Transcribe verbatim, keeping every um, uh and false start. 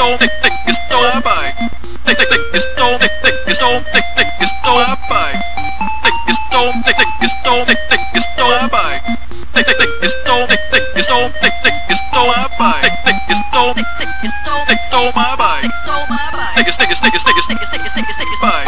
stole, thick, thick, you stole my bike. Thick, thick, thick, you stole, thick, thick, you stole, thick, thick, you stole my bike. Thick, you stole, thick, thick, you stole, thick, thick, you stole my bike. Thick, thick, thick, you stole, thick, thick, you stole, thick, thick, you stole my bike. Thick, thick, you stole, Thick, thick, you stole, thick, stole my bike. thick, stole my bike. Thick, thick, thick, thick, thick, thick, thick, thick, thick, thick, thick, Bike.